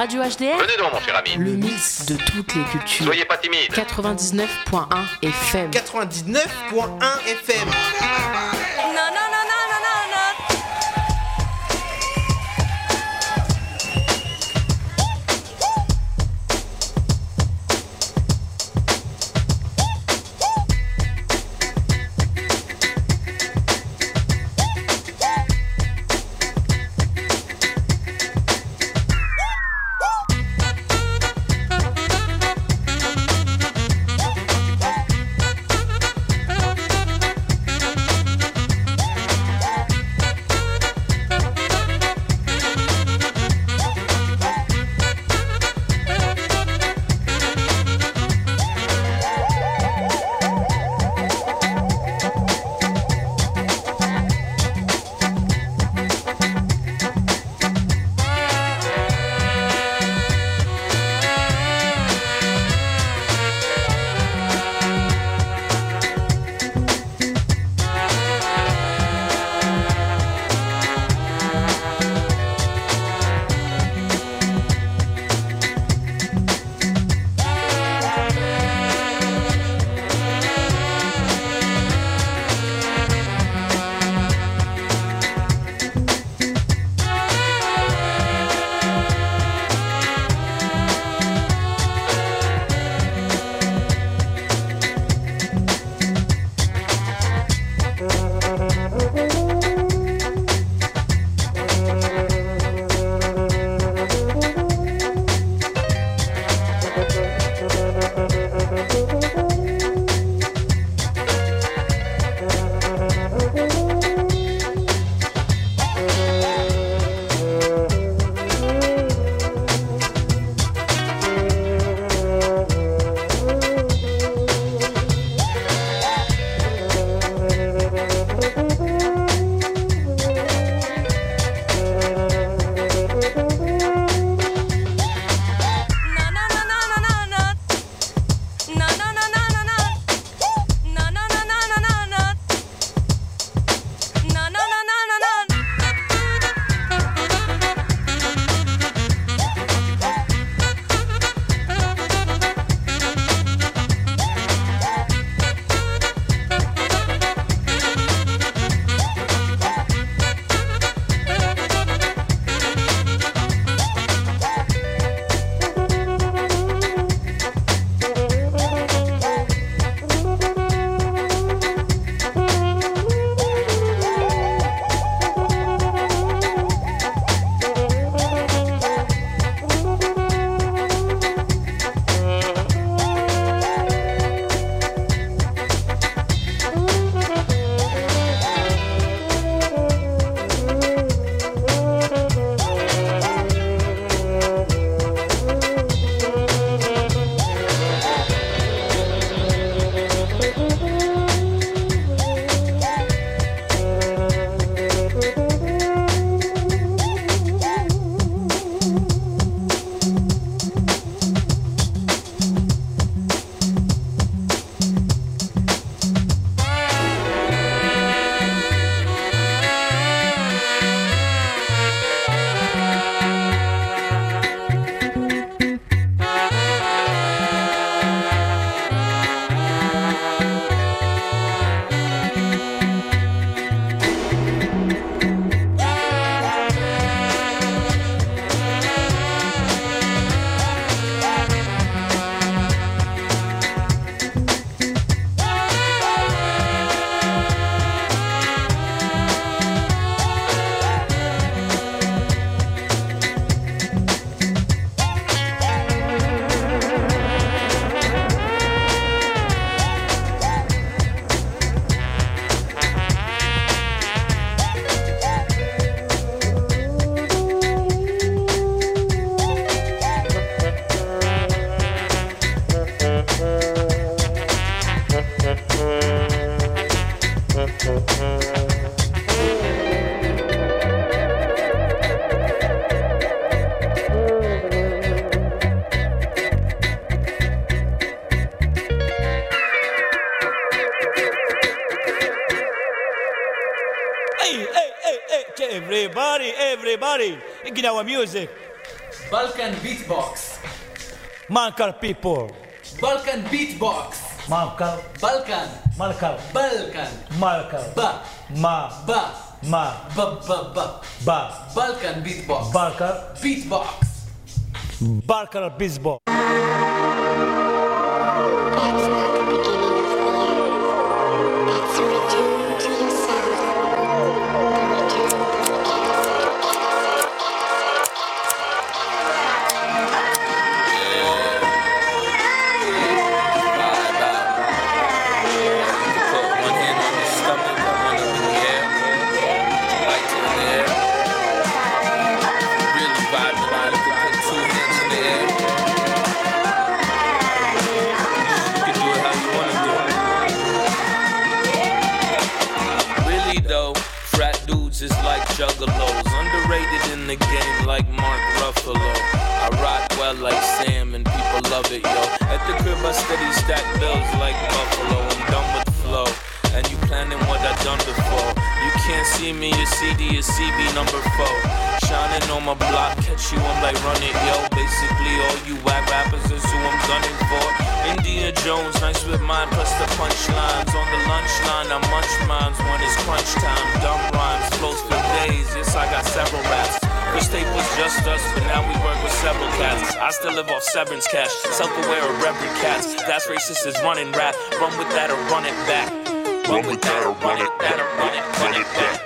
Radio HDR. Venez donc, mon cher ami. Le mix de toutes les cultures. Soyez pas timide. 99.1 FM. 99.1 FM. Everybody, get our music. Balkan Beatbox. Malkal people. Balkan Beatbox. Malkal. Balkan. Malkal. Balkan. Malkal. Ba. Ma. Ba. Ma. Ba ba ba. Ba. Balkan Beatbox. Balkal. Beatbox. Balkal Bizbo. Is like juggalos, underrated in the game like Mark Ruffalo. I rock well like Sam and people love it, yo. At the crib I steady stack bills like Buffalo. I'm done with flow, and you planning what I done before. You can't see me, your CD is CB number 4. Shining on my block, catch you, I'm like run it, yo. Basically all you whack rappers is who I'm gunning for. Indiana Jones, nice with mine, plus the punchlines. On the lunch line, I munch mines when it's crunch time. Dumb rhymes, flows for days, yes, I got several raps. First tape was just us, but now we work with several cats. I still live off severance cash, self-aware of reverend cats. That's racist is running rap, run with that or run it back. Run with that or run it back, run it back.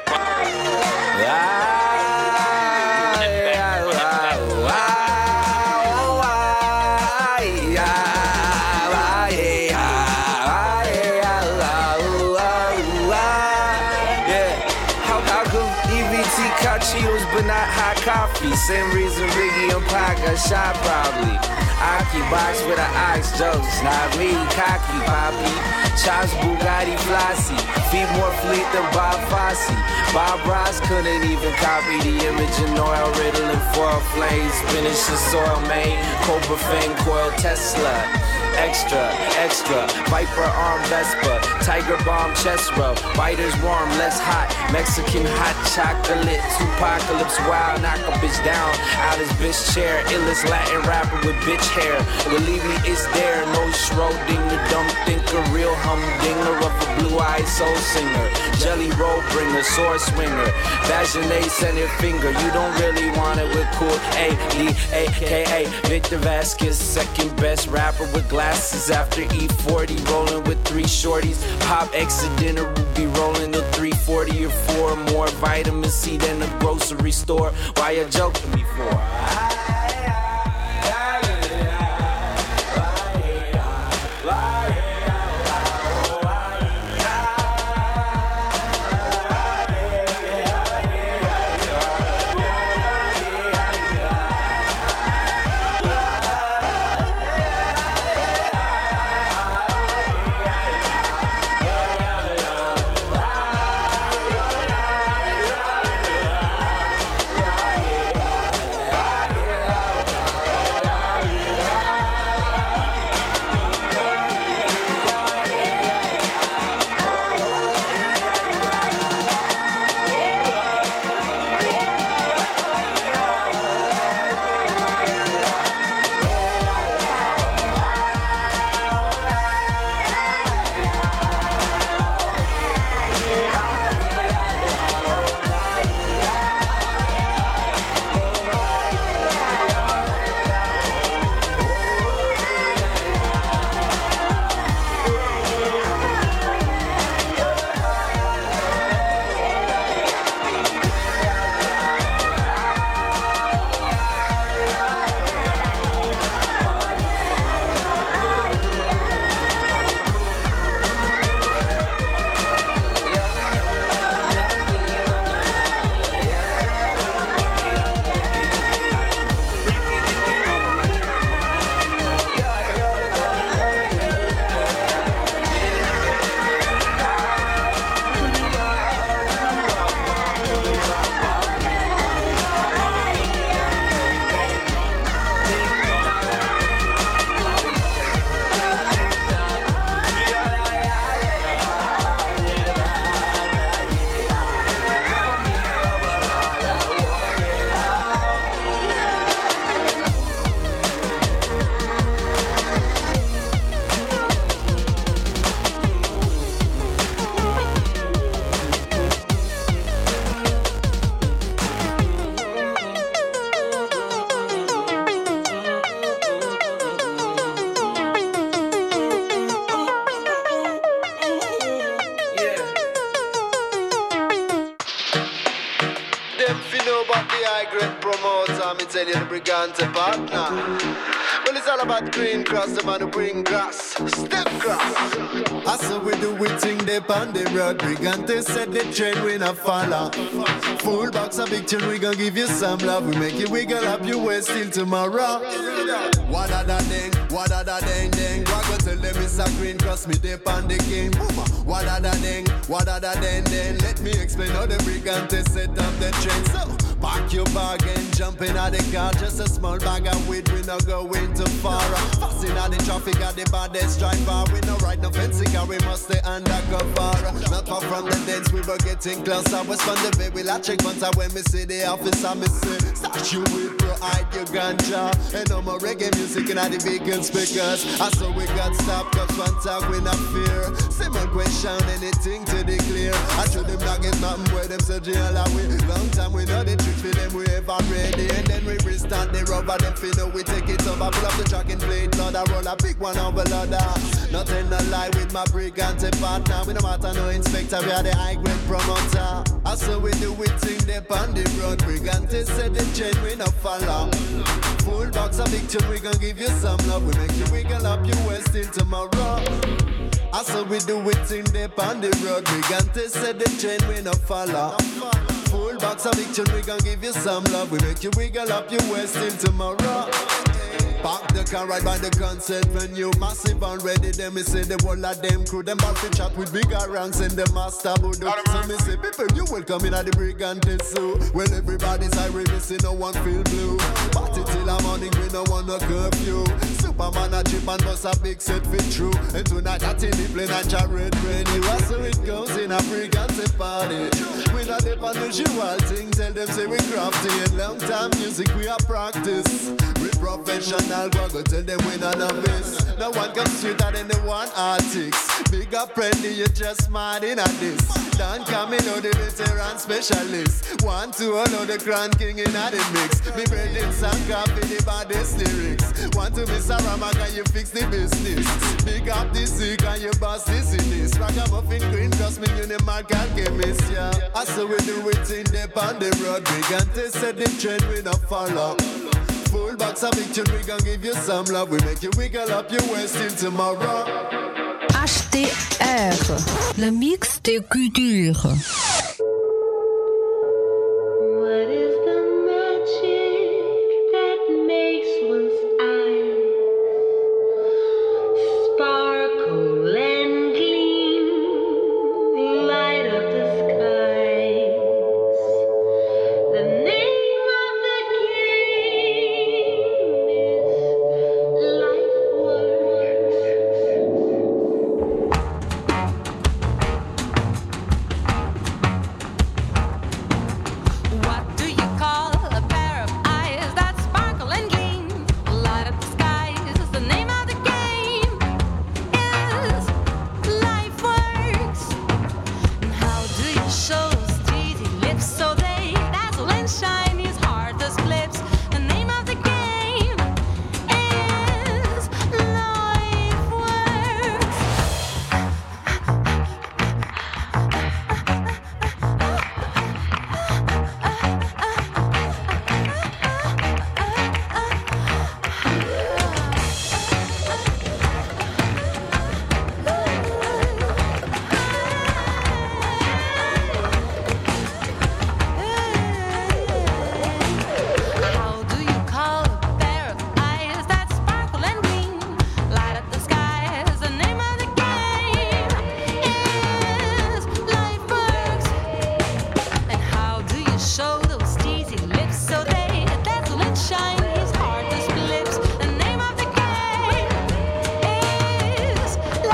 But not hot coffee. Same reason Biggie and Pac got shot probably. Aki box with an ox jokes. Not me, cocky poppy. Chops Bugatti Flossie. Feet more fleet than Bob Fosse. Bob Ross couldn't even copy the image in oil. Riddling foil flames. Spinach and soil made. Cobra Fang coil Tesla. Extra, extra, Viper arm Vespa, Tiger bomb chest rub, biters warm, less hot, Mexican hot chocolate, Tupacalypse wild, knock a bitch down, out his bitch chair, illest Latin rapper with bitch hair, believe me it's there, no Schrodinger, dumb thinker, real humdinger of a blue-eyed soul singer, jelly roll bringer, sword swinger, Vaginet center finger, you don't really want it with cool, A-D-A-K-A, Victor Vasquez, second best rapper with glasses after E40, rolling with 3 shorties. Pop accident or be rolling to 340 or 4 more vitamin C than a grocery store. Why you joking me for? know about the high grade promoter, me tell you the Brigante partner. Well, it's all about green grass, the man who bring grass, step grass. I saw we do we thing they on the road. Brigante said the trend we not follow. Full box of big tune, we gon' give you some love. We make you wiggle up your waist till tomorrow. What a da ding, what a da ding ding. What go tell them it's a green grass, me dip on the king. What a da ding, what a da ding ding. Let me explain how the Brigante set up the trend. So pack your bag and jump in at the car. Just a small bag of weed, we not going too far. Passing out the traffic at the baddest driver. We no ride no fancy car, we must stay undercover. Not far from the dance, we were getting closer. Was from the bay, we'll check once when me see the officer, me say start you with bro, hide your ganja. And no more reggae music in the vegan speakers. I saw we got stopped, cause one talk we not fear. Simon question, anything to declare. I show them not get nothing where them say jail away. Long time we know the trick for them, we ever ready. And then we restart the rubber, them feel we take it over. Pull up the track and play it, Lord, roll a big one over Lord. Nothing no lie with my Brigante partner. We no matter no inspector, we are the high grade promoter. I saw we do it thing they on the road. Brigante said the chain we no follow. Full box of big tune, we gon' give you some love. We make you wiggle up your waist till tomorrow. I saw we do it thing they on the road. Brigante said the chain we no follow. Full box of big tune, we gon' give you some love. We make you wiggle up your waist till tomorrow. Park the car right by the concert venue. Massive and ready, them me say the whole of them crew. Them back to chat with bigger ranks in the master voodoo. So me say, people, you welcome in at the Brigante Zoo. Well, everybody's irate, me say no one feel blue. Party till the morning, we no want no curfew. Superman a chip and bust a big set fit true. And tonight I till the plane and chariot ready. So it goes in a Brigante party. We not the unusual thing, tell them say we crafty. And long time music we are practice. We professional, go tell them we not novice. No one comes sweeter than the one artist. Big up friendly, you just mad in at this. Don't come in, know the veteran specialist. 1, 2, oh no, the Grand King in at the mix. Me breading some coffee, the baddest lyrics. 1, 2, Mr. Rama, can you fix the business? Big up the sick and you boss this in this. Ragamuffin green, trust me, you the mark alchemist, yeah. I saw we do it in the on the road. Brigante said the trend we not follow. Full box of big tune, we gon' give you some love. We make you wiggle up your waist till tomorrow. HTR, le mix des cultures. What is the magic that makes one's eyes sparkle and gleam, light up the skies? The name of the game is LifeWorks. What do you call a pair of eyes that sparkle and gleam? Light up the skies. The name of the game is LifeWorks. And how do you show steady lips so they dazzle and shine? His heart does flips. The name of the game is LifeWorks. How do you call a pair of eyes that sparkle and gleam? Light up the skies. The name of the game is LifeWorks. And how do you show those teasy lips so they dazzle and shine? His heart just flips. The name of the game is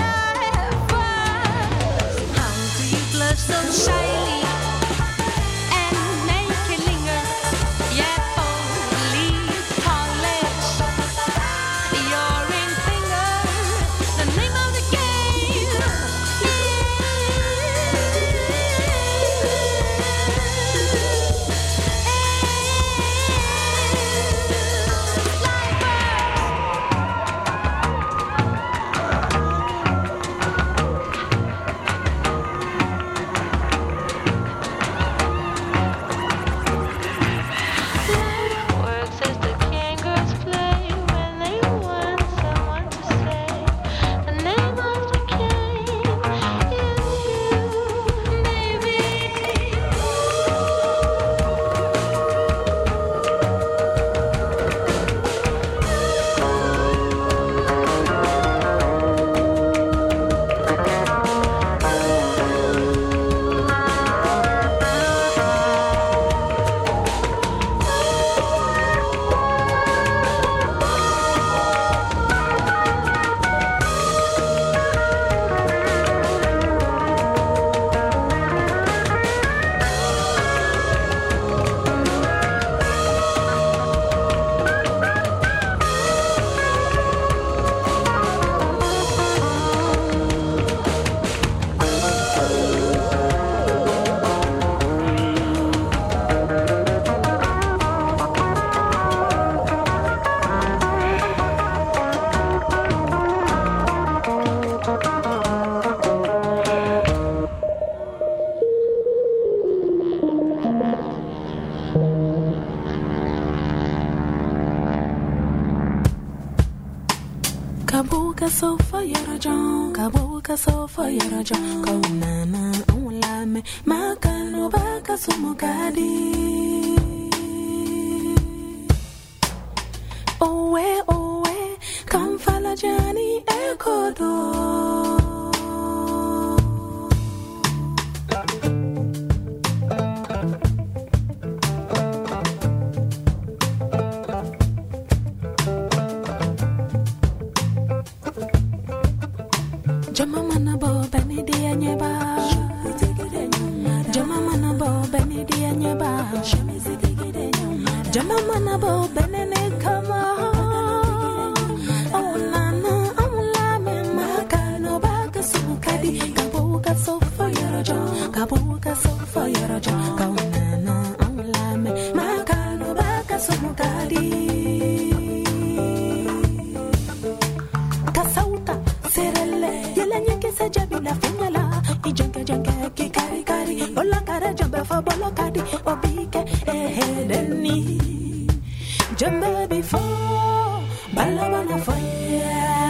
LifeWorks. How do you blush so shyly and make it linger? Yet only polish your ring finger. The name of the game is LifeWorks. sofa yarajan kabo ka sofa yarajan kaunana ulame makano baka sumukadi owe kamfala jani ekodo Jama mana bo beni dia nyeba Jama mana bo beni dia nyeba Jama mana bo beni ne kama Oh nana amula me makano baka sumukadi Kabo ka sofa yaraja Kabo ka sofa yaraja Kau nana amula me makano baka sumukadi Kasauta serele yelanya kesa jabila fengala ijenga ki kari bola kara jamba fa bola kadi obike deni jamba before balabana fire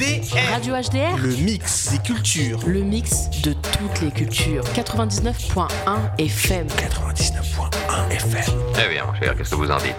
HDR. Radio HDR. Le mix des cultures. Le mix de toutes les cultures. 99.1 FM. 99.1 FM. Eh bien, mon cher, qu'est-ce que vous en dites?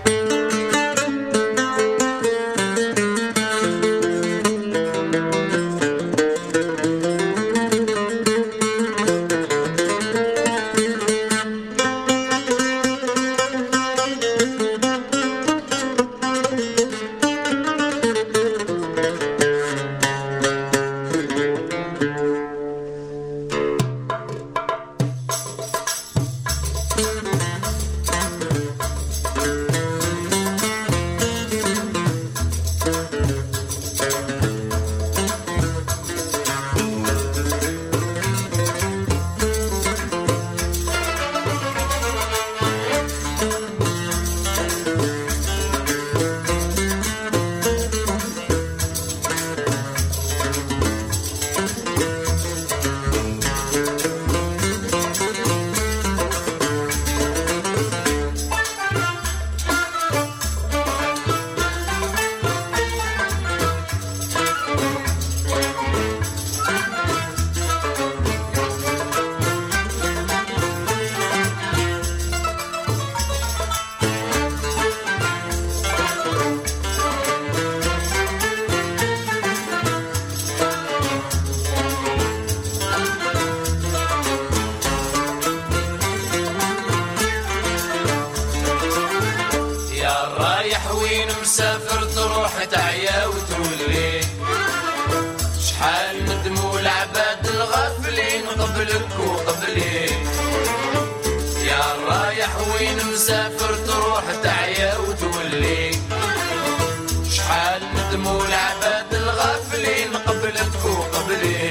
مسافر تروح تعيا وتولي شحال ندموا العباد الغافلين قبلك وقبلي يا رايح وين مسافر تروح تعيا وتولي شحال ندموا العباد الغافلين قبلك وقبلي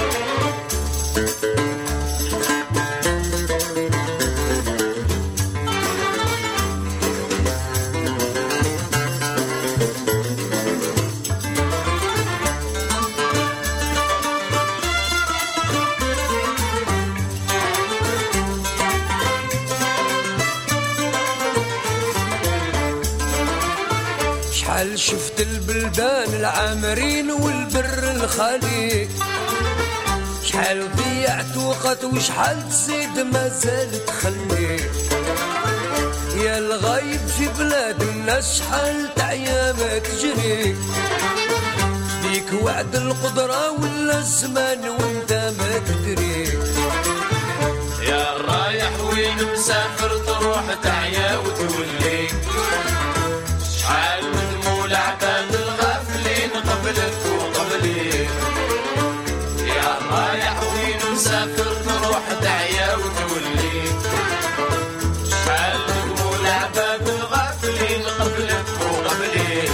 شحال شفت البلدان العامرين والبر الخالي شحال ضيعت وقت وشحال تزيد ما زال تخلي يا الغايب في بلاد الناس شحال تعيا ما تجري ليك وعد القدرة ولا الزمان وانت ما تدري يا رايح وين مسافر تروح تعيا وتولي شحال ندموا العباد الغافلين قبلك وقبلي يا رايح وين مسافر تروح تعيا وتولي شحال ندموا العباد الغافلين قبلك وقبلي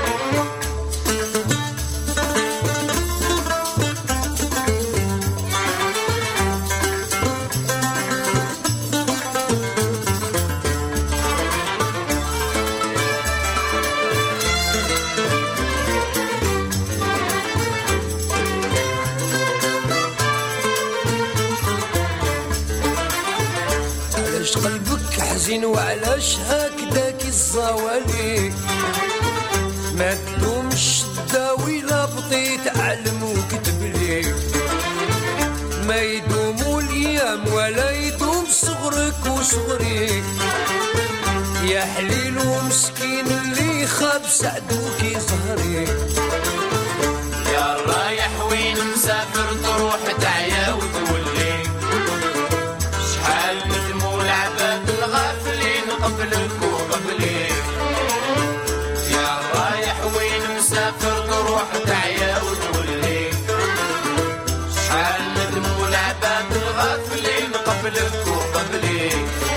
قلبك حزين وعلاش هكداك الزوالي ما تدومش تداوي لا بطيت علم وكتب لي ما يدوموا الايام ولا يدوم صغرك وصغري يا حليل ومسكين اللي خاب سعدوك ظهري يا رايح وين مسافر تروح تعيا وتولي شحال ندموا العباد الغافلين قبلك وقبلي يا رايح وين مسافر تروح تعيا وتولي شحال ندموا العباد الغافلين قبلك وقبلي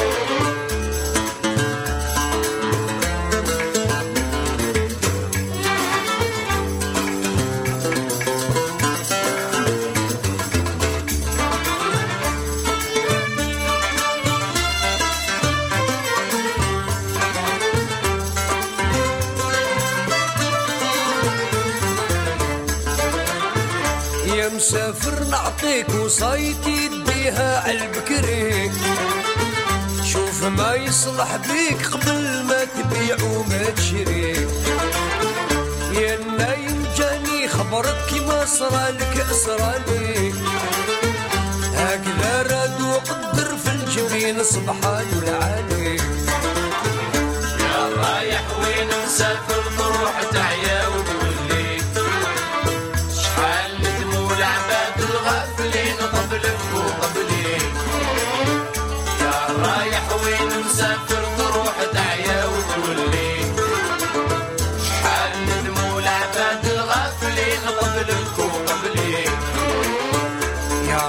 يا مسافر نعطيك وصايتي تديها عالبكري شوف ما يصلح بيك قبل ما تبيع وما تشري يا النايم جاني خبر صبرك كيما صرالك أسرالي هكذا راد وقدر في الجبين سبحان العالي يا رايح وين مسافر تروح تعيا